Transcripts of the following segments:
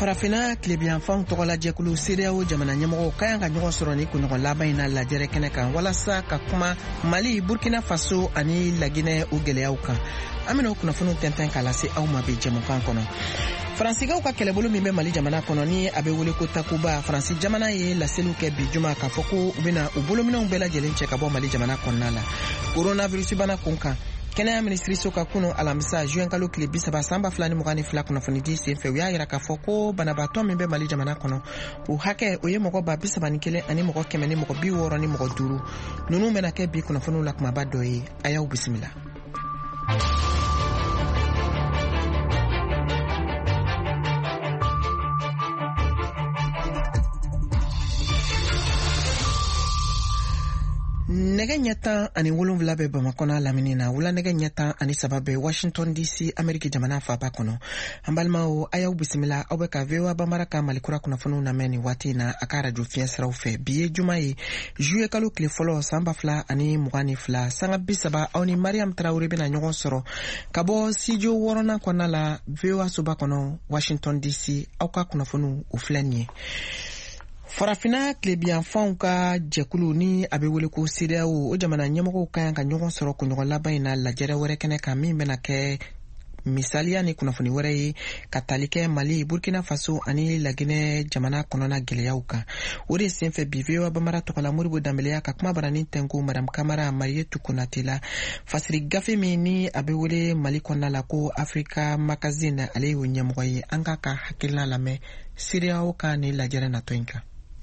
Farafina tilebiyanfanw tɔgɔla jɛkulu CEDEAO jamana ɲɛmɔgɔw ka ka ɲɔgɔn sɔrɔ ni kunɲɔgɔn laban in na lajɛrɛ kɛnɛ kan walasa ka kuma Mali, Burkina Faso ani Laginɛ o gɛlɛyaw kan. An bɛna o kunnafoniw tɛntɛn k'a lase aw ma bi jɛmukan kɔnɔ. Faransigaw ka kɛlɛbolo min bɛ Mali jamana kɔnɔ ni a bɛ wele ko Takuba, Faransi jamana ye laseliw kɛ bi juma k'a fɔ ko u bɛna u bolominɛw bɛɛ lajɛlen cɛ ka bɔ Mali jamana kɔnɔna la. Coronavirus bana kun kan. Kɛnɛya minisiriso ka kunu alamisa juin kalo tile 30 san 2022 kunnafonidi senfɛ u y'a yira k'a fɔ ko banabaatɔ min bɛ Mali jamana kɔnɔ u hakɛ o ye mɔgɔ 31 ani mɔgɔ 100 ni mɔgɔ 60 ni mɔgɔ 5 ninnu bɛna kɛ bi kunnafoniw la kumaba dɔ ye. A y'aw bisimila. Nɛgɛ ɲɛ 17 bɛ Bamakɔ n'a lamini na, wula nɛgɛ ɲɛ 13 bɛ Washington DC Ameriki jamana faaba kɔnɔ. An balimaw a y'aw bisimila, aw bɛ ka VOA Bambara ka Malikura kunnafoniw lamɛn ni waati in na a ka radio fiɲɛ siraw fɛ. Bi ye juma ye juillet kalo tile fɔlɔ san 2022 sanga 30 aw ni Mariam Traoré bɛna ɲɔgɔn sɔrɔ ka bɔ studio 6nan kɔnɔna la VOA soba kɔnɔ Washington DC. Aw ka kunnafoniw o filɛ nin ye. Farafina tilebiyanfanw ka jɛkulu ni a bɛ wele ko CEDEAO o jamana ɲɛmɔgɔw ka kan ka ɲɔgɔn sɔrɔ kunɲɔgɔn laban in na lajɛrɛ wɛrɛ kɛnɛ kan min bɛna kɛ misaliya ni kunnafoni wɛrɛ ye ka tali kɛ Mali, Burkina Faso ani Laginɛ jamana kɔnɔna gɛlɛyaw kan. O de senfɛ bi VOA Bambara tɔgɔla Moribo Danbeleya ka kuma baranin tɛnku Madame Kamara Marietou Konate la fasiri gafe min ni a bɛ wele Mali kɔnɔna la ko Africa Magazine ale y'o ɲɛmɔgɔ ye. An ka hakilina lamɛn CEDEAO ka ni lajɛrɛ natɔ in kan.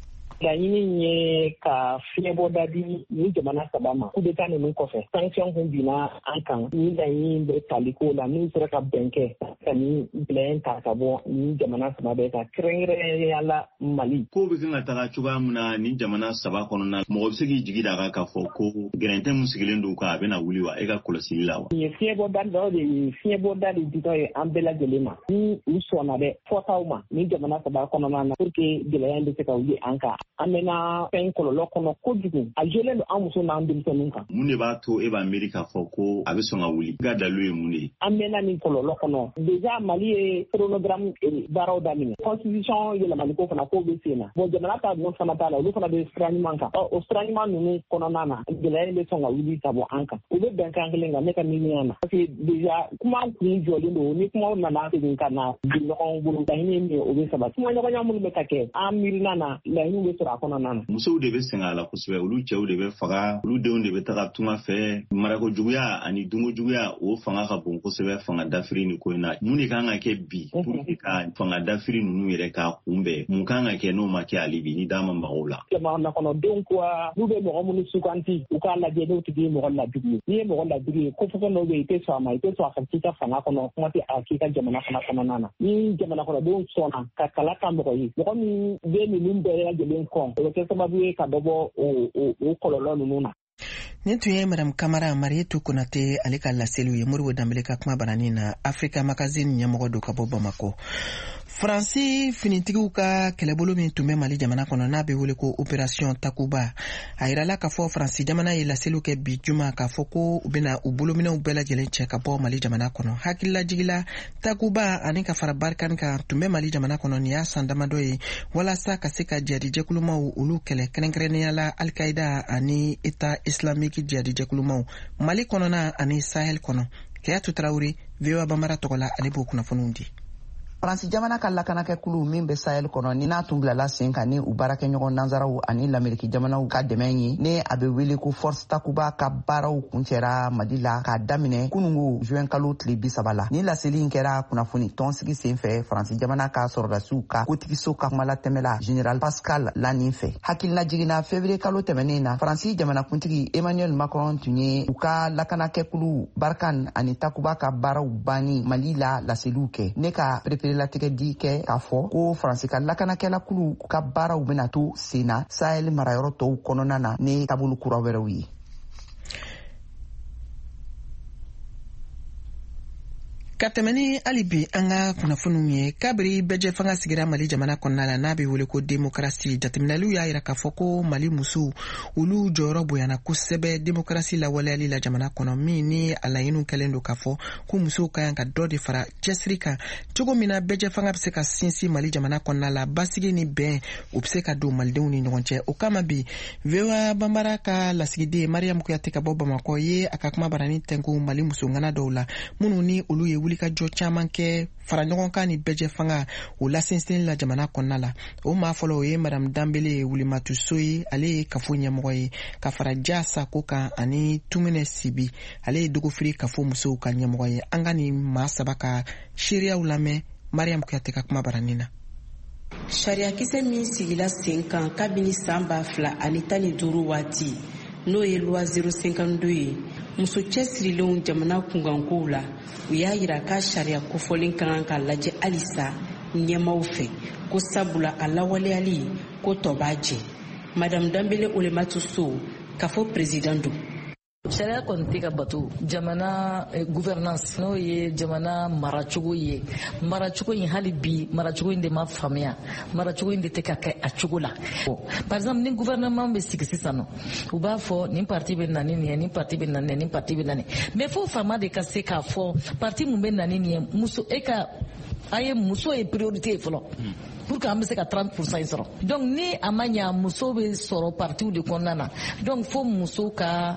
Laɲini ye ka fiɲɛbɔda di ni jamana saba ma coup d'état ninnu kɔfɛ sanction kun binna an kan ni laɲini bɛ taliko la min sera ka bɛn kɛ ka ni bilan ta ka bɔ ni jamana saba bɛɛ ka kɛrɛnkɛrɛnnenya la Mali. Ko bɛ kan ka taga cogoya min na ni jamana saba kɔnɔna mɔgɔ bɛ se k'i jigi da kan k'a fɔ ko gɛrɛntɛ mun sigilen don kan a bɛna wuli wa e ka kɔlɔsili la wa. Nin ye fiɲɛbɔda dɔ de ye fiɲɛbɔda de ditɔ ye an bɛɛ lajɛlen ma ni u sɔnna dɛ fɔtaw ma ni jamana saba kɔnɔna na pour que gɛlɛya bɛ se ka wuli an kan. An bɛna fɛn kɔlɔlɔ kɔnɔ kojugu a jɔlen don an muso n'an denmisɛnninw kan. Mun de b'a to e b'a miiri k'a fɔ ko a bɛ sɔn ka wuli ka dalu ye mun de ye. An bɛna nin kɔlɔlɔ kɔnɔ déjà Mali ye chronogramme baaraw daminɛ constitution yɛlɛmaliko fana k'o bɛ sen na bon jamana ta ninnu fana t'a la olu fana bɛ sira ɲuman kan o sira ɲuman ninnu kɔnɔna na gɛlɛya bɛ sɔn ka wuli ka bɔ an kan u bɛ bɛnkan kelen kan ne ka miiriya na parce que déjà kuma kun jɔlen don ni kumaw nana segin ka na bi ɲɔgɔn bolo laɲini min o bɛ sabati kuma ɲɔgɔnya minnu bɛ ka kɛ an miirina na laɲiniw bɛ sɔrɔ a kɔnɔna na. Musow de bɛ sɛgɛn a la kosɛbɛ olu cɛw de bɛ faga olu denw de bɛ taga tunga fɛ marako juguya ani dungo juguya o fanga ka bon kosɛbɛ fanga dafiri ni ko in na mun de kan ka kɛ bi pour que ka fanga dafiri ninnu yɛrɛ ka kunbɛn mun kan ka kɛ n'o ma kɛ hali bi ni d'a ma mɔgɔw la. Jamana kɔnɔdenw ko n'u bɛ mɔgɔ minnu suganti u k'a lajɛ n'u tigi ye mɔgɔ lajugu ye n'i ye mɔgɔ lajugu ye ko fɛn dɔw bɛ yen i tɛ sɔn a ma i tɛ sɔn a ka k'i ka fanga kɔnɔ kuma tɛ a k'i ka jamana fana kɔnɔna na ni jamana kɔnɔdenw sɔnna ka kala ka mɔgɔ ye mɔgɔ min bɛ ninnu bɛɛ lajɛlen kɔn o bɛ kɛ sababu ye ka dɔ bɔ o kɔlɔlɔ ninnu na. Nin tun ye Madame Kamara Marietou Konate ale ka laseliw ye Moribo Danbele ka kuma baranin na Africa Magazine ɲɛmɔgɔ do ka bɔ Bamako. Faransi finitigiw ka kɛlɛbolo min tun bɛ Mali jamana kɔnɔ n'a bɛ wele ko Opération Takuba a yirala k'a fɔ Faransi jamana ye laseliw kɛ bi juma k'a fɔ ko u bɛna u bolominɛw bɛɛ lajɛlen cɛ ka bɔ Mali jamana kɔnɔ. Hakililajigila Takuba ani ka fara Barkan kan tun bɛ Mali jamana kɔnɔ nin y'a san damadɔ ye walasa ka se ka jihadijɛkulumaw olu kɛlɛ kɛrɛnkɛrɛnnenya la Al-Qaïda ani État islamique jihadijɛkulumaw Mali kɔnɔna ani Sahel kɔnɔ. Keyatou Traoré VOA Bambara tɔgɔla ale b'o kunnafoniw di. Faransi jamana ka lakanakɛkulu min bɛ Sahel kɔnɔ ni n'a tun bilala sen kan ni u baarakɛɲɔgɔn nanzaraw ani lamɛriki jamanaw ka dɛmɛ ye ne a bɛ wele ko Force Takuba ka baaraw kuncɛra Mali la k'a daminɛ kunungo juin kalo tile 30 la ni laseli in kɛra kunnafoni tɔnsigi senfɛ Faransi jamana ka sɔrɔdasiw ka kotigiso ka kumalatɛmɛla Général Pascal Lanin fɛ hakilina jiginna février kalo tɛmɛnen na Faransi jamanakuntigi Emmanuel Macron tun ye u ka lakanakɛkulu Barkan ani Takuba ka baaraw banni Mali la laseliw kɛ ne ka latigɛ di kɛ k'a fɔ ko Faransi ka lakanakɛla kulu ka baaraw bɛna to sen na Sahel marayɔrɔ tɔw kɔnɔna na ni taabolo kura wɛrɛw ye. Ka tɛmɛni hali bi an ka kunnafoniw ye kabiri bɛjɛ fanga sigira Mali jamana kɔnɔna la n'a bɛ wele ko démocratie jateminɛliw y'a yira k'a fɔ ko Mali musow olu jɔyɔrɔ bonyana kosɛbɛ démocratie lawaleyali la jamana kɔnɔ min ni a laɲiniw kɛlen don k'a fɔ ko musow ka kan ka dɔ de fara cɛsiri kan cogo min na bɛjɛ fanga bɛ se ka sinsin Mali jamana kɔnɔna la basigi ni bɛn o bɛ se ka don malidenw ni ɲɔgɔn cɛ o kama bi VOA Banbara ka lasigiden Mariam Kuyate ka bɔ Bamakɔ ye a ka kuma barani tɛnku Mali muso ŋana dɔw la minnu ni olu ye wuli ka jɔ caman kɛ fara ɲɔgɔn kan ni bɛjɛ fanga o lasinsin la jamana kɔnɔna la o maa fɔlɔ o ye Madame Dambele Wulimatu Soyi ale ye kafo ɲɛmɔgɔ ye ka fara Ja Sako kan ani Tumene Sibi ale ye dogofiri kafo musow ka ɲɛmɔgɔ ye an ka ni maa saba ka seereyaw lamɛn Mariam Kuyate ka kuma barani na. Sariyakisɛ min sigila sen kan kabini san 2015 waati n'o ye loi 052 ye muso cɛsirilenw jamana kunkankow la u y'a yira ka sariya kofɔlen kan ka lajɛ halisa ɲɛmaw fɛ ko sabula a lawaleyali ko tɔ b'a jɛ. Madame Dambele Wulimatu So ka fɔ président don. Sariya kɔni tɛ ka bato jamana gouvernance n'o ye jamana maracogo ye maracogo in hali bi maracogo in de ma faamuya maracogo in de tɛ ka kɛ a cogo la. Par exemple ni gouvernement bɛ sigi sisan nɔ u b'a fɔ nin parti bɛ na ni nin ye nin parti bɛ na nin parti bɛ na nin mais fo faama de ka se k'a fɔ parti mun bɛ na ni nin ye muso e ka a ye muso ye priorité fɔlɔ. Pour que an bɛ se ka 30% in sɔrɔ. Donc ni a ma ɲa muso bɛ sɔrɔ partiw de kɔnɔna na donc fo muso ka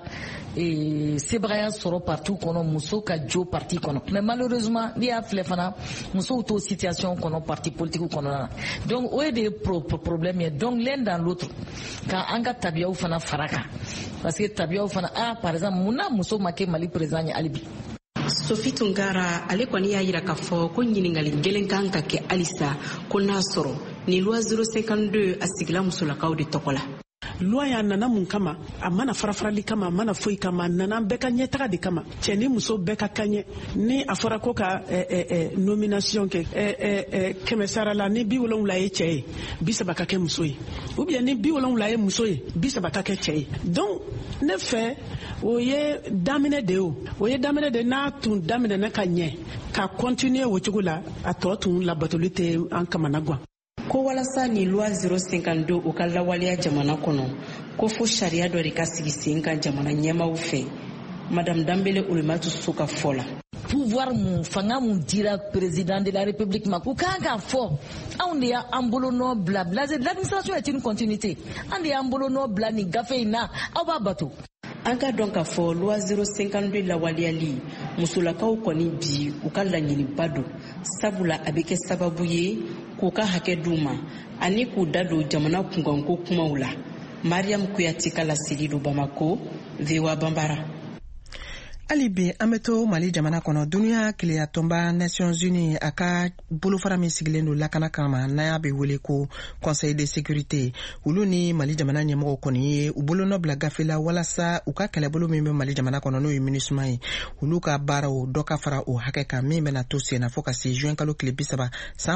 sebagaya sɔrɔ partiw kɔnɔ muso ka jo parti kɔnɔ mais malheureusement n'i y'a filɛ fana musow t'o situation kɔnɔ parti politique kɔnɔna na donc o ye de problème ye donc l'un dans l'autre ka an ka tabiyaw fana fara kan parce que tabiyaw fana par exemple mun na muso ma kɛ Mali président ye hali bi. Sophie Tungara ale kɔni y'a yira k'a fɔ ko ɲiningali gɛlɛn kan ka kɛ halisa ko n'a sɔrɔ ni loi 052 a sigila musolakaw de tɔgɔ la. Loi ya nana mun kama a mana farafarali kama a mana foyi kama a nana bɛɛ ka ɲɛtaga de kama cɛ ni muso bɛɛ ka kaɲɛ ni a fɔra ko ka nomination kɛ 100 la ni 70 ye cɛ ye 30 ka kɛ muso ye ou bien ni 70 ye muso ye 30 ka kɛ cɛ ye donc ne fɛ o ye daminɛ de o ye daminɛ de n'a tun daminɛna ka ɲɛ ka continuer o cogo la a tɔ tun labatoli tɛ an kamana gan. Ko walasa ni loi 052 o ka lawaleya jamana kɔnɔ ko fo sariya dɔ de ka sigi sen kan jamana ɲɛmaw fɛ Madame Dambele Wulimatu So ka fɔ la. Pouvoir mun fanga mun dira président de la République ma ko kan ka fɔ anw de y'an bolo nɔ bila l'administration est une continuité an de y'an bolo nɔ bila ni gafe in na aw b'a bato. An ka dɔn k'a fɔ loi 052 lawaleyali musolakaw kɔni bi u ka laɲiniba don sabula a bɛ kɛ sababu ye k'u ka hakɛ d'u ma ani k'u da don jamana kunkanko kumaw la. Mariam Kuyate ka lasigi don Bamako, VOA Banbara. hali bi an bɛ to Mali jamana kɔnɔ duniya keleya tɔnba Nations Unies a ka bolofara min sigilen don lakana kama n'a bɛ wele ko Conseil de sécurité olu ni Mali jamana ɲɛmɔgɔw kɔni ye u bolonɔ bila gafe la walasa u ka kɛlɛbolo min bɛ Mali jamana kɔnɔ n'o ye MINUSMA ye olu ka baaraw dɔ ka fara o hakɛ kan min bɛna to senna fo ka se juin kalo tile 30 san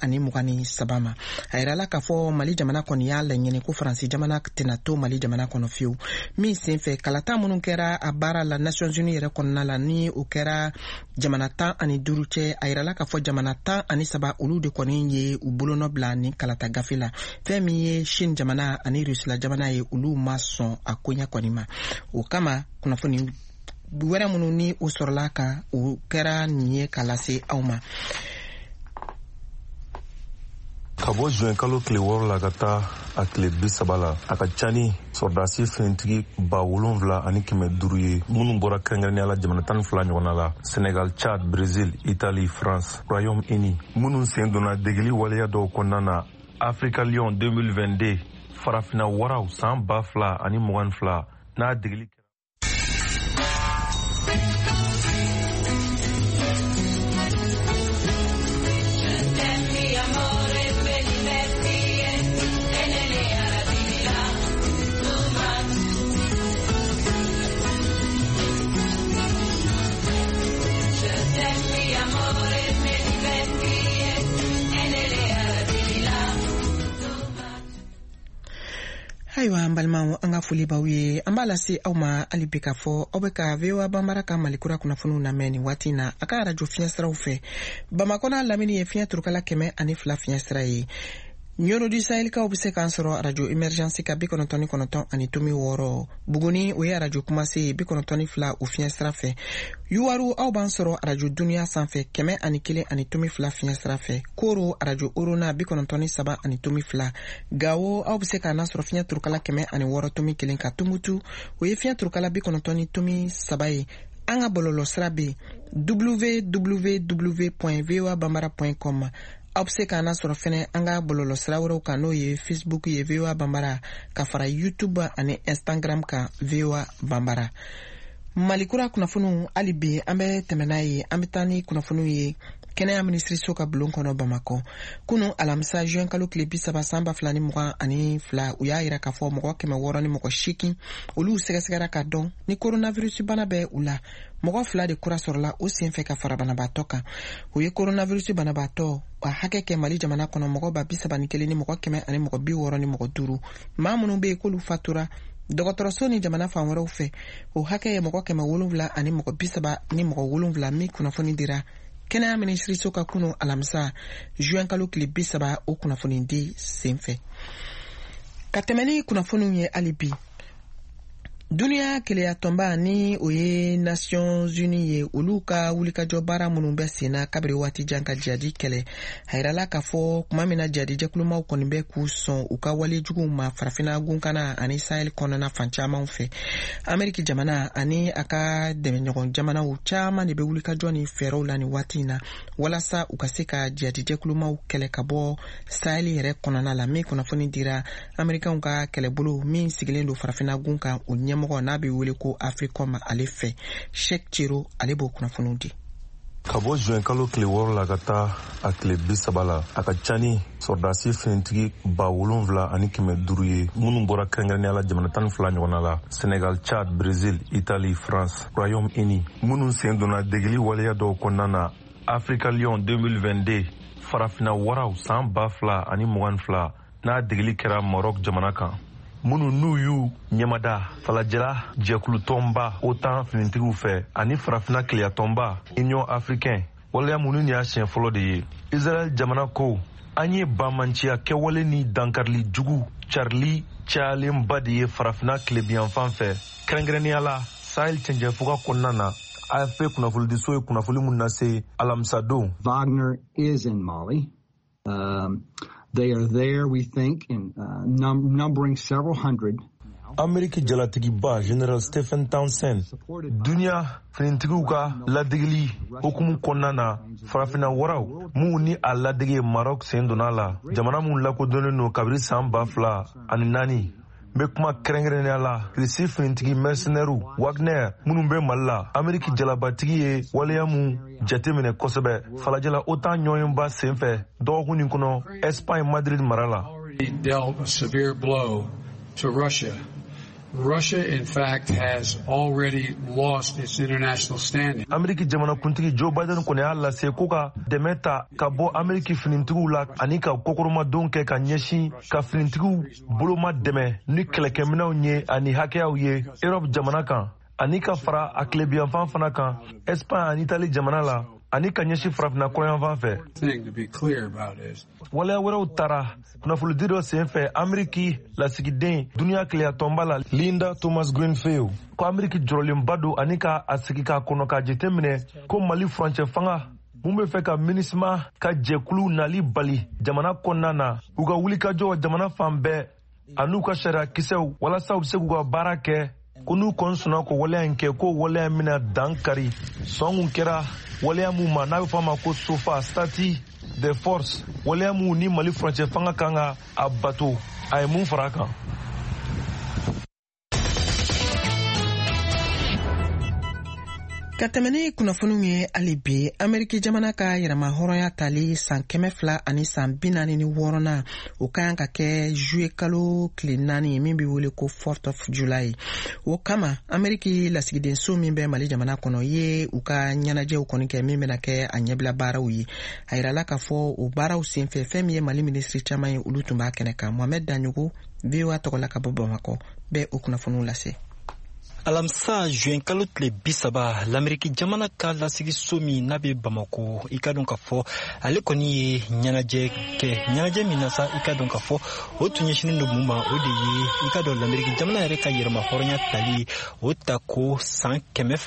2023 ma a yirala k'a fɔ Mali jamana kɔni y'a laɲini ko Faransi jamana tɛna to Mali jamana kɔnɔ fiyewu min senfɛ kalata minnu kɛra a baara la Nations Unies yɛrɛ kɔnɔna la ni o kɛra jamana 15 cɛ a yirala k'a fɔ jamana 13 olu de kɔni ye u bolonɔ bila ni kalata gafe la fɛn min ye Chine jamana ani Rusila jamana ye olu ma sɔn a koɲa kɔni ma o kama kunnafoni wɛrɛ minnu ni o sɔrɔla kan o kɛra nin ye k'a lase aw ma. Ka bɔ juin kalo tile 6 la ka taa a tile 30 la a ka ca ni sɔrdasi finitigi 7,500 ye minnu bɔra kɛrɛnkɛrɛnnenya la jamana 12 ɲɔgɔnna la Senegal, Chad, Brésil, Italie, France, Royaume-Uni minnu sen donna degeli waleya dɔw kɔnɔna na Africa Lion 2022 farafina waraw san 2022 n'a degeli Ayiwa an balimaw an ka foli b'aw ye an b'a lase aw ma hali bi k'a fɔ aw bɛ ka VOA Banbara ka Malikura kunnafoniw lamɛn nin waati na a ka arajo fiɲɛ siraw fɛ Bamakɔ n'a lamini ye fiɲɛ turukala 102 fiɲɛ sira ye Nyoro du Sahel kaw bɛ se k'an sɔrɔ arajo emergency ka 99 ani tomi 6 Buguni o ye arajo kumase 92 o fiɲɛ sira fɛ Yuwaru aw b'an sɔrɔ arajo Dunuya sanfɛ 101 ani tomi 2 fiɲɛ sira fɛ Koro arajo Orona 93 ani tomi 2 Gawo aw bɛ se k'an sɔrɔ fiɲɛ turukala 106 tomi 1 ka Tumutu o ye fiɲɛ turukala 90 tomi 3 ye an ka bɔlɔlɔ sira bɛ www.voabambara.com aw bɛ se k'an sɔrɔ fɛnɛ an ka bɔlɔlɔ sira wɛrɛw kan n'o ye Facebook ye VOA Banbara ka fara YouTube ani Instagram kan VOA Banbara Malikura kunnafoniw hali bi an bɛ tɛmɛ n'a ye an bɛ taa ni kunnafoniw ye kɛnɛya minisiriso ka bulon kɔnɔ Bamakɔ kunu alamisa juin kalo tile 30 san 2022 u y'a yira k'a fɔ mɔgɔ 600 ni mɔgɔ 8 olu sɛgɛsɛgɛra ka dɔn ni coronavirus bana bɛ u la mɔgɔ 2 de kura sɔrɔla o senfɛ ka fara banabaatɔ kan o ye coronavirus banabaatɔ a hakɛ kɛ Mali jamana kɔnɔ mɔgɔ 31 ni mɔgɔ 100 ani mɔgɔ 60 ni mɔgɔ 5 maa minnu bɛ yen k'olu fatura dɔgɔtɔrɔso ni jamana fan wɛrɛw fɛ o hakɛ ye mɔgɔ 7 ani mɔgɔ 30 ni mɔgɔ 7 min kunnafoni dira kɛnɛya minisiriso ka kunu alamisa juin kalo tile 30 o kunnafoni di senfɛ ka tɛmɛ ni kunnafoniw ye hali bi Dunuya keleya tɔnba ni o ye Nations Unies ye olu ka wulikajɔ baara minnu bɛ sen na kabiri waati jan ka jadi kɛlɛ a yirala k'a fɔ kuma min na jadi jɛkulumaw kɔni bɛ k'u sɔn u ka wale juguw ma farafina gunkana ani Sahel kɔnɔna fan caman fɛ Ameriki jamana ani a ka dɛmɛɲɔgɔn jamanaw caman de bɛ wulikajɔ ni fɛɛrɛw la ni waati in na walasa u ka se ka jadi jɛkulumaw kɛlɛ ka bɔ Sahel yɛrɛ kɔnɔna la min kunnafoni dira Amerikanw ka kɛlɛbolo min sigilen don farafina gun kan o ɲɛmɔgɔ n'a bɛ wele ko Africom ale fɛ Sheikh Chiro ale b'o kunnafoniw di ka bɔ juin kalo tile 6 la ka taa a tile 30 la a ka ca ni sɔrdasi finitigi 7,000 ani 500 ye minnu bɔra kɛrɛnkɛrɛnnenya la jamana 12 ɲɔgɔnna la Senegal, Chad, Brésil, Italie, France, Royaume-Uni minnu sen donna degeli waleya dɔw kɔnɔna na Africa Lion 2022 farafina waraw san 2022 n'a degeli kɛra Maroc jamana kan minnu n'u y'u ɲɛmada falajɛla jɛkulu tɔnba OTAN finitigiw fɛ ani farafina keleya tɔnba Union Africaine waleya minnu ni y'a siɲɛ fɔlɔ de ye Israel jamana ko an ye bamanciya kɛwale ni dankarili jugu carili cayalenba de ye farafina tilebiyanfan fɛ kɛrɛnkɛrɛnnenya la Sahel cɛncɛnfuga kɔnɔna na AFP kunnafonidiso ye kunnafoni minnu lase alamisa don. Wagner is in Mali. They are there, we think, in numbering several hundred. Ameriki jalatigiba General Stephen Townsend dunia finitigiw ka ladegeli hukumu kɔnɔna na farafina waraw mun ni a ladege Maroc sen donna la jamana mun lakodɔnnen no kabiri san 2004 bɛ kuma kɛrɛnkɛrɛnnenya la Risi finitigi mercenaires Wagner minnu bɛ Mali la Ameriki jalabatigi ye waleya mun jateminɛ kosɛbɛ falajɛla OTAN ɲɔgɔnba senfɛ dɔgɔkun nin kɔnɔ Espagne Madrid mara la. Dealt a severe blow to Russia. Russia, in fact, has already lost its international standing. Ameriki jamana kuntigi Joe Biden kɔni y'a lase ko ka dɛmɛ ta ka bɔ Ameriki finitigiw la ani ka kokoromadon kɛ ka ɲɛsin ka finitigiw boloma dɛmɛ ni kɛlɛkɛminɛw ye ani hakɛyaw ye Europe jamana kan ani ka fara a tilebiyanfan fana kan Espagne ani Italie jamana la ani ka ɲɛsin farafina kɔrɔyanfan fɛ. Waleya wɛrɛw taara kunnafonidi dɔ senfɛ Ameriki lasigiden Dunuya keleya tɔnba la Linda Thomas Greenfield ko Ameriki jɔrɔlenba don ani ka a sigi k'a kɔnɔ ka jateminɛ ko Mali furancɛ fanga mun bɛ fɛ ka MINUSMA ka jɛkulu nali bali jamana kɔnɔna na u ka wulikajɔ jamana fan bɛɛ an'u ka sariya kisɛw walasa u bɛ se k'u ka baara kɛ ko n'u kɔni sɔnna ko waleya in kɛ ko waleya in bɛna dan kari sɔn kun kɛra waleya mun ma n'a bɛ fɔ a ma ko SOFA Statut de Force waleya mun ni Mali furancɛ fanga kan ka a bato a ye mun fara a kan. Ka tɛmɛni kunnafoniw ye hali bi Ameriki jamana ka yɛrɛma hɔrɔnya tali san 200 ani san 46 o ka kan ka kɛ juillet kalo tile 4 min bɛ wele ko 4th of July. O kama Ameriki lasigidenso min bɛ Mali jamana kɔnɔ ye u ka ɲɛnajɛw kɔni kɛ min bɛna kɛ a ɲɛbila baaraw ye. A yirala k'a fɔ o baaraw senfɛ fɛn min ye Mali ministre caman ye olu tun b'a kɛnɛ kan. Mohamed Danyogo VOA tɔgɔla ka bɔ Bamakɔ bɛ o kunnafoniw lase. Alamisa juin kalo tile 30 l'Ameriki jamana ka lasigiso min n'a bɛ Bamako i ka dɔn k'a fɔ ale kɔni ye ɲɛnajɛ kɛ ɲɛnajɛ min na sa i ka dɔn k'a fɔ o tun ɲɛsinnen don mun ma o de ye i ka dɔn l'Ameriki jamana yɛrɛ ka yɛrɛma hɔrɔnya tali o ta ko san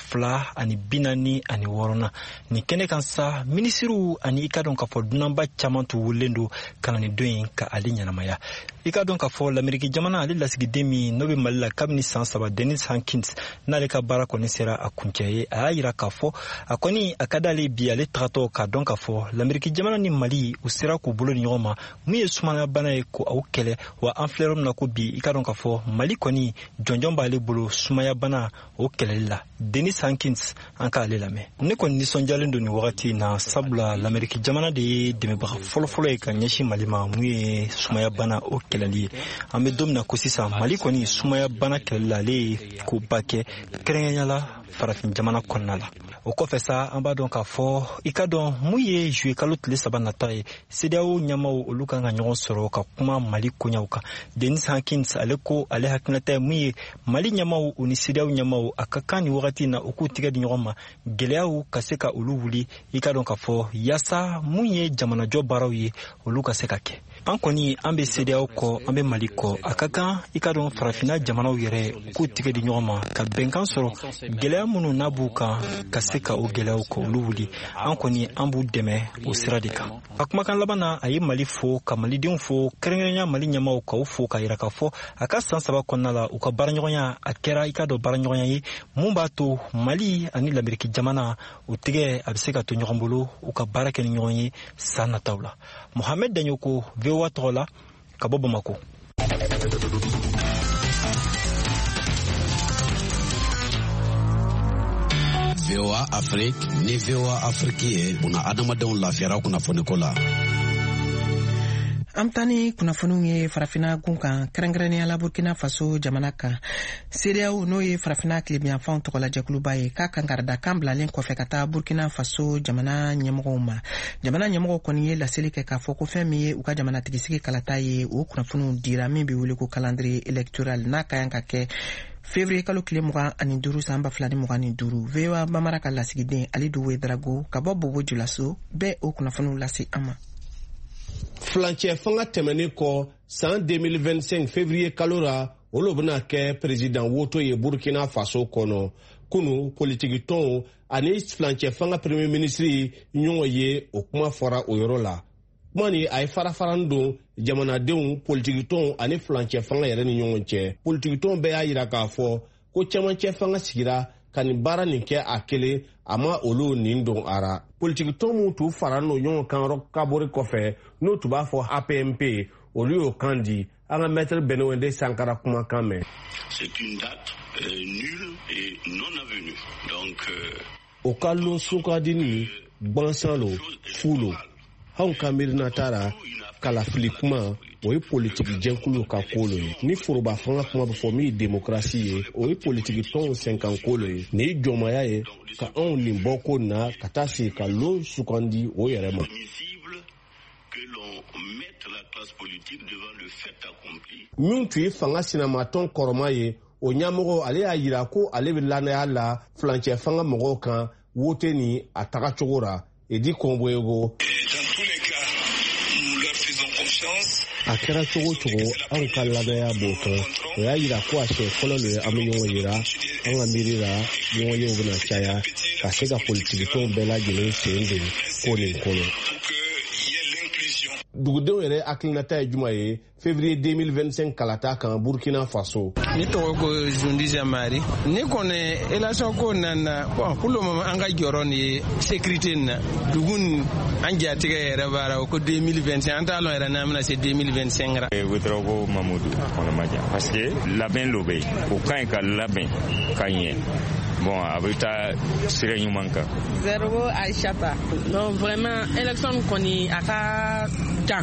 246 nin kɛnɛ kan sa minisiriw ani i ka dɔn k'a fɔ dunanba caman tun wililen don ka na nin don in ka ale ɲɛnamaya i ka dɔn k'a fɔ l'Ameriki jamana ale lasigiden min n'o bɛ Mali la kabini san 3 Dennis Hankins n'ale ka baara kɔni sera a kuncɛ ye a y'a yira k'a fɔ a kɔni a ka d'ale bi ale tagatɔ k'a dɔn k'a fɔ l'Ameriki jamana ni Mali u sera k'u bolo ni ɲɔgɔn ma mun ye sumaya bana ye ko aw kɛlɛ wa an filɛ yɔrɔ min na ko bi i ka dɔn k'a fɔ Mali kɔni jɔnjɔn b'ale bolo sumaya bana o kɛlɛli la Dennis Hankins an ka ale lamɛn ne kɔni nisɔndiyalen don nin wagati na sabula l'Ameriki jamana de ye dɛmɛbaga fɔlɔfɔlɔ ye ka ɲɛsin Mali ma mun ye sumaya bana o kɛlɛli ye an bɛ don min na ko sisan Mali kɔni sumaya bana kɛlɛli la ale ye koba kɛ kɛrɛnkɛrɛnya la farafin jamana kɔnɔna la o kɔfɛ sa an b'a dɔn k'a fɔ i ka dɔn mun ye juillet kalo tile 3 nata ye CEDEAO ɲɛmaw olu kan ka ɲɔgɔn sɔrɔ ka kuma Mali koɲaw kan Dennis Hankins ale ko ale hakilinata ye mun ye Mali ɲɛmaw u ni CEDEAO ɲɛmaw a ka kan ni wagati na u k'u tigɛ di ɲɔgɔn ma gɛlɛyaw ka se ka olu wuli i ka dɔn k'a fɔ yaasa mun ye jamanajɔ baaraw ye olu ka se ka kɛ an kɔni an bɛ CEDEAO kɔ an bɛ Mali kɔ a ka kan i ka dɔn farafina jamanaw yɛrɛ k'u tigɛ di ɲɔgɔn ma ka bɛnkan sɔrɔ gɛlɛya minnu n'a b'u kan ka se ka o gɛlɛyaw kɔ olu wuli an kɔni an b'u dɛmɛ o sira de kan a kumakan laban na a ye Mali fo ka malidenw fo kɛrɛnkɛrɛnya Mali ɲɛmaw k'aw fo ka yira k'a fɔ a ka san 3 kɔnɔna la u ka baaraɲɔgɔnya a kɛra i ka dɔn baaraɲɔgɔnya ye mun b'a to Mali ani l'Ameriki jamana u tigɛ a bɛ se ka to ɲɔgɔn bolo u ka baara kɛ ni ɲɔgɔn ye san nataw la Mohamed Danyoko VOA tɔgɔ la ka bɔ Bamako. VOA Afrique ni VOA Afrique ye buna adamadenw lafiyara kunnafoniko la. An tani kunnafoniw ye farafina gun kan kɛrɛnkɛrɛnnenya la Burkina Faso jamana kan CEDEAO n'o ye farafina tilebiyanfanw tɔgɔla jɛkuluba ye k'a kan ka da kan bilalen kɔfɛ ka taa Burkina Faso jamana ɲɛmɔgɔw ma jamana ɲɛmɔgɔw kɔni ye laseli kɛ k'a fɔ ko fɛn min ye u ka jamana tigisigi kalata ye o kunnafoniw dira min bɛ wele ko calendrier électoral n'a ka kan ka kɛ février kalo tile 25 san 2025 VOA Bamara ka lasigiden Ali Doué Drago ka bɔ Bobo Julaso bɛ o kunnafoniw lase an ma. Flancɛ fanga tɛmɛnen kɔ san 2025 février kalo ra olu bɛna kɛ président woto ye Burkina Faso kɔnɔ kunu politiki tɔnw ani flancɛ fanga premier ministre ɲɔgɔn ye o kuma fɔra o yɔrɔ la kuma ni a ye farafaran don jamanadenw politiki tɔnw ani flancɛ fanga yɛrɛ ni ɲɔgɔn cɛ politiki tɔnw bɛɛ y'a yira k'a fɔ ko camancɛ fanga sigira ka nin baara nin kɛ a kelen a ma olu nin don ara politiki tɔn mun t'u fara n'o ɲɔgɔn kan yɔrɔ kabori kɔfɛ n'o tun b'a fɔ APMP olu y'o kan di an ka maître Benowende Sankara kumakan mɛn. C'est une date nulle et non avenue. Donc o ka lon sukadini gbansan lo fulo anw ka miirina taara kalafili kuma o ye politiki jɛnkulu ka ko lo ye ni foroba fanga kuma bɛ fɔ min ye démocratie ye o ye politiki tɔnw sɛnkan ko lo ye nin ye jɔnmaya ye ka anw nin bɔ ko na ka taa se ka lon sukandi o yɛrɛ ma. min tun ye fanga sinamatɔn kɔrɔma ye o ɲɛmɔgɔ ale y'a yira ko ale bɛ lannaya la flancɛ fanga mɔgɔw kan wote ni a tagacogo ra Edi Komboyego. A kɛra cogo cogo anw ka ladaya b'o kan o y'a yira ko a siɲɛ fɔlɔ lo ye an bɛ ɲɔgɔn yira an ka miiri la ɲɔgɔn yew bɛna caya ka se ka politikitɔnw bɛɛ lajɛlen sen don ko nin kɔnɔ. Dugudenw yɛrɛ hakilinata ye juma ye février 2025 kalata kan Burkina Faso. Ni tɔgɔ ko Zundi Jamari ni kɔni élection ko nana bon pour le moment an ka jɔrɔ ni ye sécurité na dugu an jatigɛ yɛrɛ b'ara ko 2025 an t'a lɔn yɛrɛ n'an bɛna se 2025 ra. Wotoro ko Mamadou kɔnɔma jan parce que labɛn lo bɛ yen o ka ɲi ka labɛn ka ɲɛ bon a bɛ taa sira ɲuman kan. Zerbo Aïchata. Non vraiment élection kɔni a ka jan.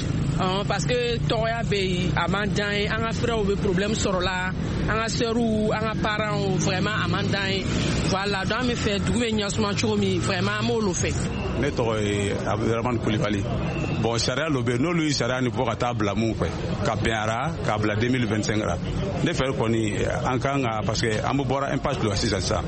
Parce que tɔgɔya bɛ yen a man d'an ye an ka frères bɛ problème sɔrɔ la an ka sœurs an ka parents vraiment a man d'an ye voilà donc an bɛ fɛ dugu bɛ ɲɛsuma cogo min vraiment an b'olu fɛ. Ne tɔgɔ ye Abdurahmane Kulibali. Bon sariya dɔ bɛ yen n'olu ye sariya nin fɔ ka taa bila mun fɛ ka bɛn a la k'a bila 2025 la ne fɛ kɔni an kan ka parce que an bɛ bɔra impasse la sisan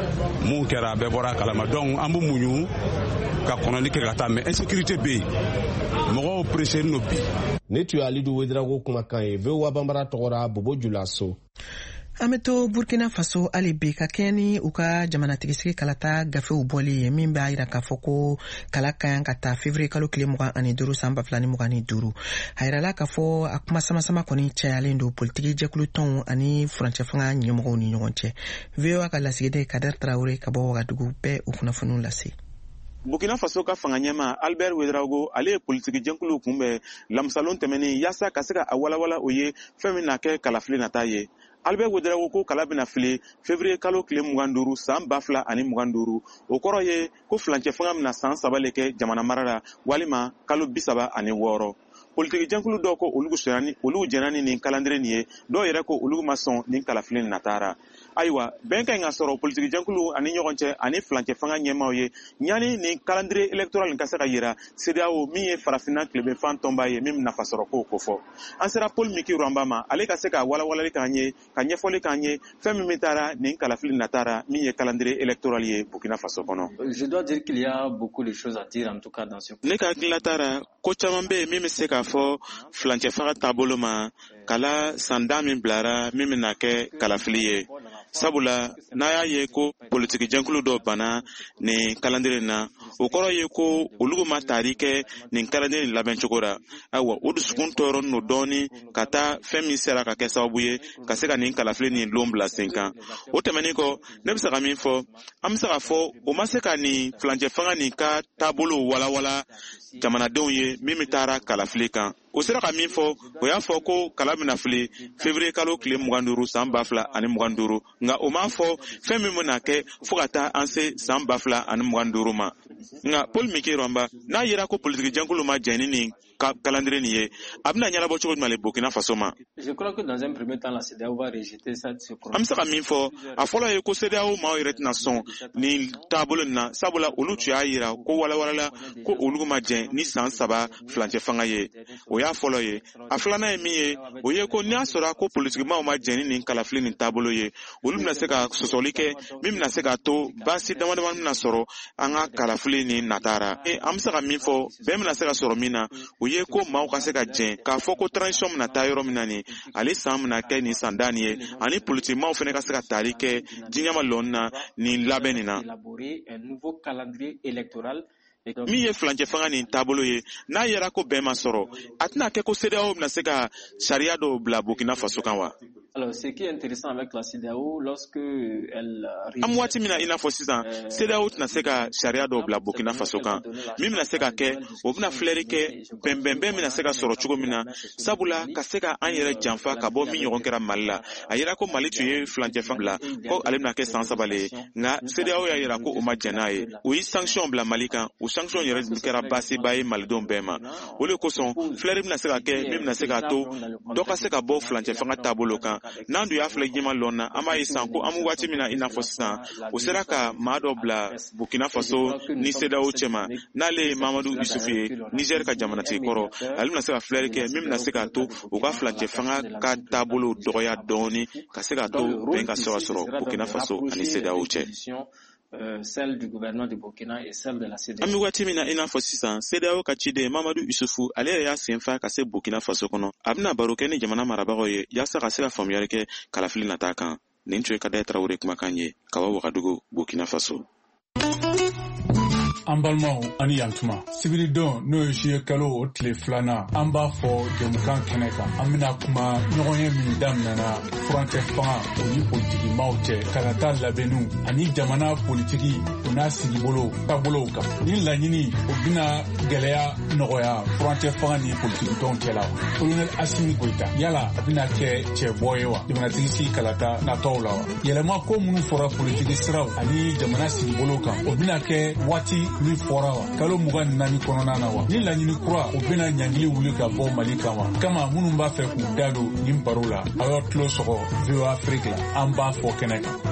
mun kɛra a bɛɛ bɔra a kalama donc an bɛ muɲu ka kɔnɔni kɛ ka taa mais insécurité bɛ yen mɔgɔw pressé n'o bi. Ne tun ye Alidu Wedrago kumakan ye VOA Bambara tɔgɔra Bobo Julaso. An bɛ to Burkina Faso hali bi ka kɛɲɛ ni u ka jamanatigisi kalata gafew bɔli ye min b'a jira k'a fɔ ko kala ka kan ka taa février kalo tile 25 san 2025 a yirala k'a fɔ a kuma samasama kɔni cayalen don politiki jɛkulu tɔnw ani furancɛ fanga ɲɛmɔgɔw ni ɲɔgɔn cɛ. VOA ka lasigiden Kader Traoré ka bɔ Wagadugu bɛɛ u kunnafoniw lase. Burkina Faso ka fanga ɲɛma Albert Ouedraogo ale ye politiki jɛnkulu kunbɛn lamisalon tɛmɛnen yaasa ka se ka a walawala o ye fɛn min na kɛ kalafili nata ye. Albert Ouedraogo ko kala bɛna fili février kalo tile 25 san 2025 o kɔrɔ ye ko fulancɛ fanga bɛna san 3 le kɛ jamana mara la walima kalo 36. Politiki jɛnkulu dɔw ko olu jɛnna ni nin calendrier nin ye dɔw yɛrɛ ko olu ma sɔn nin kalafili natara. Ayiwa bɛn ka ɲi ka sɔrɔ politiki jɛnkulu ani ɲɔgɔn cɛ ani fulancɛ fanga ɲɛmaaw ye ɲani nin calendrier électoral ka se ka yira CEDEAO min ye farafinna tilebinfan tɔnba ye min nafa sɔrɔ ko fɔ. An sera Paul Miki Rwamba ma ale ka se ka walawalali k'an ye ka ɲɛfɔli k'an ye fɛn min taara nin kalafili natara min ye calendrier électoral ye Burkina Faso kɔnɔ. Je dois dire qu'il y a beaucoup de choses à dire en tout cas dans ce. Ne ka hakilila taara ko caman bɛ yen min bɛ se k'a fɔ fulancɛ fanga taabolo ma kala sanda min bilara min bɛna kɛ kalafili ye. Sabula n'a y'a ye ko politiki jɛnkulu dɔ banna nin calendrier na o kɔrɔ ye ko olu ma taari kɛ nin calendrier labɛn cogo la. Ayiwa o dusukun tɔɔrɔ n'o dɔɔni ka taa fɛn min sera ka kɛ sababu ye ka se ka nin kalafili nin lon bila sen kan. O tɛmɛnen kɔ ne bɛ se ka min fɔ an bɛ se ka fɔ o ma se ka nin fulancɛ fanga nin ka taabolo walawala jamanadenw ye min bɛ taara kalafili kan. O sera ka min fɔ o y'a fɔ ko kala bɛna fili février kalo tile 25 san 2025 nka o m'a fɔ fɛn min bɛna kɛ fo ka taa an se san 2025 ma. Nka Paul Miki Rwamba n'a yera ko politiki jɛnkulu ma jɛn ni nin calendrier nin ye a bɛna ɲɛnabɔ cogo jumɛn le Burkina Faso ma. Je crois que dans un premier temps la CEDEAO va rejeter ce an bɛ se ka min fɔ a fɔlɔ ye ko CEDEAO maaw yɛrɛ tɛna sɔn nin taabolo nin na sabula olu tun y'a yira ko walawala ko olu ma jɛn ni san 3 fulancɛ fanga ye. O y'a fɔlɔ ye. A filanan ye min ye o ye ko n'a sɔrɔ ko politiki maaw ma jɛn ni nin kalafili nin taabolo ye olu bɛna se ka sɔsɔli kɛ min bɛna se ka to baasi damadama bɛna sɔrɔ an ka kalafili nin natara. An bɛ se ka min fɔ bɛn bɛna se ka sɔrɔ min na o ye ko maaw ka se ka jɛn k'a fɔ ko transition bɛna taa yɔrɔ min na nin ale san bɛna kɛ nin san da nin ye ani politiki maaw fana ka se ka taali kɛ diɲɛma lɔn na nin labɛn nin na. Min ye fulancɛ fanga nin taabolo ye n'a yɛra ko bɛn ma sɔrɔ a tɛna kɛ ko CEDEAO bɛna se ka sariya dɔw bila Burkina Faso kan wa. Alors, ce qui est intéressant avec la CEDEAO, lorsque elle am waati min na i n'a fɔ sisan CEDEAO tɛna se ka sariya dɔw bila Burkina Faso kan min bɛna se ka kɛ o bɛna filɛri kɛ bɛnbɛn bɛna se ka sɔrɔ cogo min na sabula ka se ka an yɛrɛ janfa ka bɔ min ɲɔgɔn kɛra Mali la a yira ko Mali tun ye fulancɛ fanga bila ko ale bɛna kɛ san 3 le ye nka CEDEAO y'a yira ko o ma jɛn n'a ye o ye sanction bila Mali kan o sanction yɛrɛ kɛra baasiba ye malidenw bɛɛ ma o de kosɔn filɛri bɛna se ka kɛ min bɛna se ka to dɔ ka se ka bɔ fulancɛ fanga taabolo kan n'an dun y'a filɛ diɲɛma lɔn na an b'a ye sisan ko an bɛ waati min na i n'a fɔ sisan o sera ka maa dɔ bila Burkina Faso ni CEDEAO cɛma n'ale ye Mamadou Issoufou ye Niger ka jamanatigi kɔrɔ ale bɛna se ka filɛri kɛ min bɛna se ka to u ka fulancɛ fanga ka taabolo dɔgɔya dɔɔni ka se ka to bɛn ka se ka sɔrɔ Burkina Faso ani CEDEAO cɛ. Celle du gouvernement de Burkina et celle de la CEDEAO. An bɛ waati min na i n'a fɔ sisan CEDEAO ka ciden Mamadou Issoufou ale yɛrɛ y'a sen fa ka se Burkina Faso kɔnɔ a bɛna baro kɛ ni jamana marabagaw ye yaasa ka se ka faamuyali kɛ kalafili nata kan nin tun ye Kader Traoré kumakan ye ka bɔ Wagadugu Burkina Faso. an balimaw ani yantuma sibiridon n'o ye siye kalo o tile filanan an b'a fɔ jamukan kɛnɛ kan an bɛna kuma ɲɔgɔn ye min daminɛna furancɛ fanga o ni politikimaw cɛ kalata labɛnniw ani jamana politiki o n'a sigibolo taabolow kan ni laɲini o bɛna gɛlɛya nɔgɔya furancɛ fanga ni politikitɔnw cɛla wa kolonɛl Asimi Goita yala a bɛna kɛ cɛbɔ ye wa jamanatigi si kalata natɔw la wa yɛlɛma ko minnu fɔra politiki siraw ani jamana sigibolo kan o bɛna kɛ waati min fɔra wa kalo 24 kɔnɔna na wa ni laɲini kura o bɛna ɲangili wuli ka bɔ Mali kan wa kama minnu b'a fɛ k'u da don nin baro la a y'o tulo sɔgɔ VOA Afrique la an b'a fɔ kɛnɛ kan.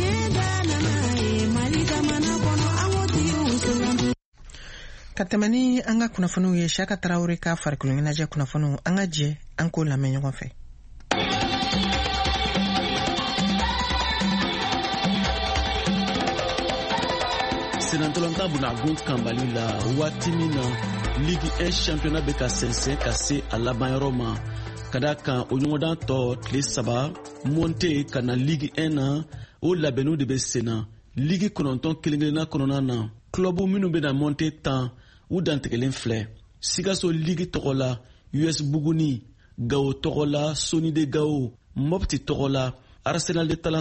Ka tɛmɛ ni an ka kunnafoniw ye Saka Tarawele ka farikolo ɲɛnajɛ kunnafoniw an ka jɛ an k'o lamɛn ɲɔgɔn fɛ. Senatolanta buna gunt kambali la waati min na Ligue 1 championnat bɛ ka sɛnsɛn ka se a laban ma ka da kan o ɲɔgɔndan tɔ tile 3 monte ka na Ligue 1 na o labɛnniw de bɛ sen na Ligue 9 kelen-kelenna kɔnɔna na club minnu bɛ na monte 10 u dantigɛlen filɛ Sikaso Ligue tɔgɔ la US Buguni Gao tɔgɔ la Sony de Gao Mopti tɔgɔ la Arsenal de Talent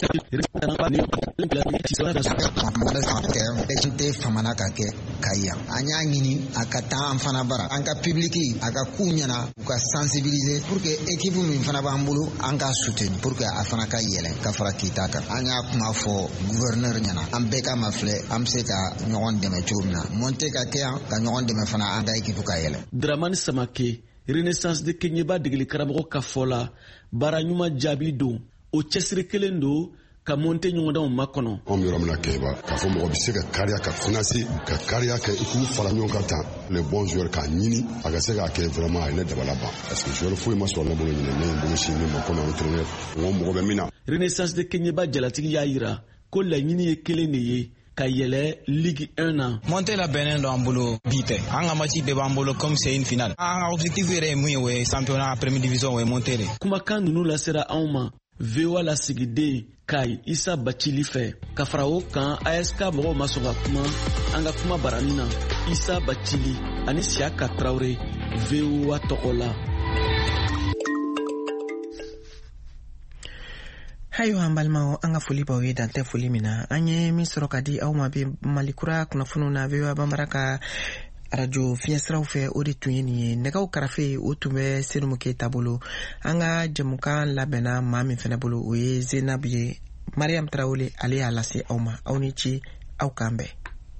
te famana ka kɛ kaya an y'a ɲini a ka taa an fana bara an ka publiki a ka k'u ɲɛna u ka sensibiliser pour que équipe min fana b'an bolo an ka soutenir pour que a fana ka yɛlɛ ka fara kita kan an y'a kuma fɔ gouverneur ɲɛna an bɛɛ ka mafilɛ an bɛ se ka ɲɔgɔn dɛmɛ cogo min na monte ka kɛ yan ka ɲɔgɔn dɛmɛ fana an ka équipe ka yɛlɛ. Dramani Samake Renaissance de Kenyeba degeli karamɔgɔ ka fɔ la baara ɲuman jaabi don o cɛsiri kelen don ka monte ɲɔgɔndanw makɔnɔ. Anw yɔrɔ min na Keba k'a fɔ mɔgɔ bɛ se ka kariya ka finance ka kariya kɛ i k'u fara ɲɔgɔn kan tan les bons joueurs k'a ɲini a ka se k'a kɛ vraiment a ye ne dabala ban parce que joueur foyi ma sɔrɔ ne bolo ɲinɛ ne ye n bolo si min ma comme entraîneur n ko mɔgɔ bɛ min na. Renaissance de Kenyeba jalatigi y'a yira ko laɲini ye kelen de ye ka yɛlɛ Ligue 1 na. Monte la bɛnnen don an bolo bi tɛ an ka match bɛɛ b'an bolo comme c'est une finale an ka objectif yɛrɛ ye mun ye o ye championnat première division o ye monte de. Kumakan ninnu lasera anw ma VOA lasigiden Kai Isa Bacili fɛ ka fara o kan ASK mɔgɔw ma sɔn ka kuma an ka kuma barani na Isa Bacili ani Siaka Traore VOA tɔgɔ la. Hayo an balimaw an ka foli b'aw ye dan tɛ foli min na an ye min sɔrɔ ka di aw ma bi Malikura kunnafoniw na VOA Bambara ka radio fiɲɛsiraw fɛ o de tun ye nin ye nɛgɛw karafe o tun bɛ Senumu Keyita bolo an ka jɛmukan labɛnna maa min fɛnɛ bolo o ye Zenabu ye Mariam Tarawele ale y'a lase aw ma aw ni ci aw k'an bɛn.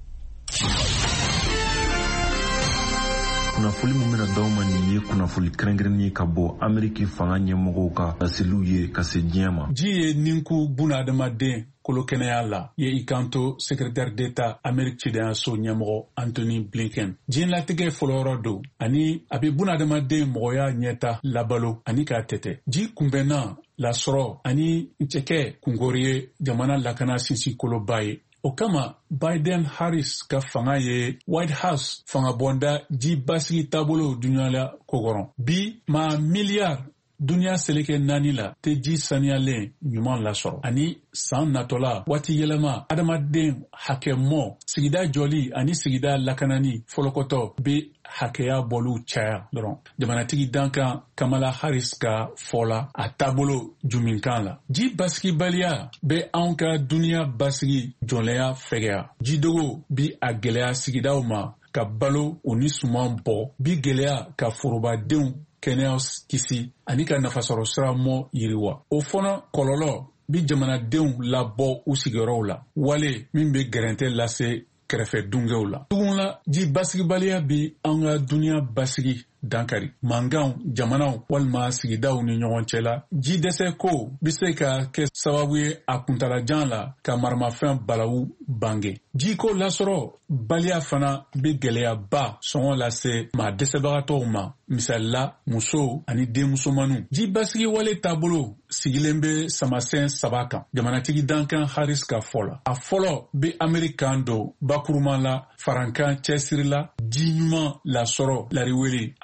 kunnafoli min bɛna d'aw ma nin ye kunnafoli kɛrɛnkɛrɛnnen ye ka bɔ Ameriki fanga ɲɛmɔgɔw ka laseliw ye ka se diɲɛ ma. Ji ye ninku bunadamaden kolokɛnɛya la ye i kanto secrétaire d'État Amérique cidenyaso ɲɛmɔgɔ Anthony Blinken. Diɲɛlatigɛ fɔlɔyɔrɔ don ani a bɛ bunadamaden mɔgɔya ɲɛta labalo ani k'a tɛtɛ. Ji kunbɛnna lasɔrɔ ani cɛkɛ kunkori ye jamana lakana sinsin koloba ye. O kama Biden Harris ka fanga ye White House fanga bonda ji basigi taabolo dunya la kokɔrɔ. Bi ma miliyar dunya seleke 4 la tɛ ji saniyalen ɲuman lasɔrɔ ani san natɔla waati yɛlɛma adamaden hakɛmɔ sigida jɔli ani sigida lakanani fɔlɔkɔtɔ be hakɛya bɔlu caya dɔrɔn. Jamanatigi dankan Kamala Harris ka fɔla a taabolo juminkan la. Ji basigibaliya be anw ka dunya basigi jɔnlɛya fɛgɛya. Jidogo bi a gɛlɛya sigidaw ma ka balo o ni suman bɔ. Bi gɛlɛya ka forobadenw kɛnɛya kisi ani ka nafasɔrɔ sira mɔ yiriwa. O fana kɔlɔlɔ bi jamanadenw labɔ u sigiyɔrɔw la. Wale min be gɛrɛntɛ lase kɛrɛfɛ dungɛw la. Tugun la ji basigibaliya bi an ka dunya basigi dankari. Manganw, jamanaw walima sigidaw ni ɲɔgɔn cɛ la. Ji dɛsɛ ko bi se ka kɛ sababu ye a kuntalajan la ka maramafɛn balawu bange. Ji ko lasɔrɔ baliya fana bi gɛlɛyaba sɔngɔ lase maa dɛsɛbagatɔw ma. Misalila musow ani denmusomanu. Ji basigi wale taabolo sigilen be samasɛn 3 kan. Jamanatigi dankan Harris ka fɔ la. A fɔlɔ be Amerikan don bakuruman la farankan cɛsiri la ji ɲuman lasɔrɔ lariwele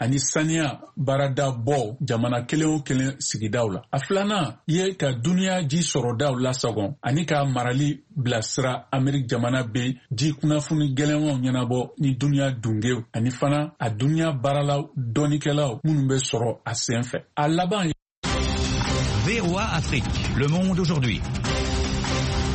ani saniya baarada bɔ jamana kelen o kelen sigidaw la. A filanan ye ka duniya ji sɔrɔdaw lasagon ani ka marali bilasira Ameriki jamana be ji kunnafoni gɛlɛnw ɲɛnabɔ ni duniya dungew ani fana a duniya baaralaw dɔɔnikɛlaw minnu bɛ sɔrɔ a sen fɛ. A laban VOA Afrique, le monde aujourd'hui.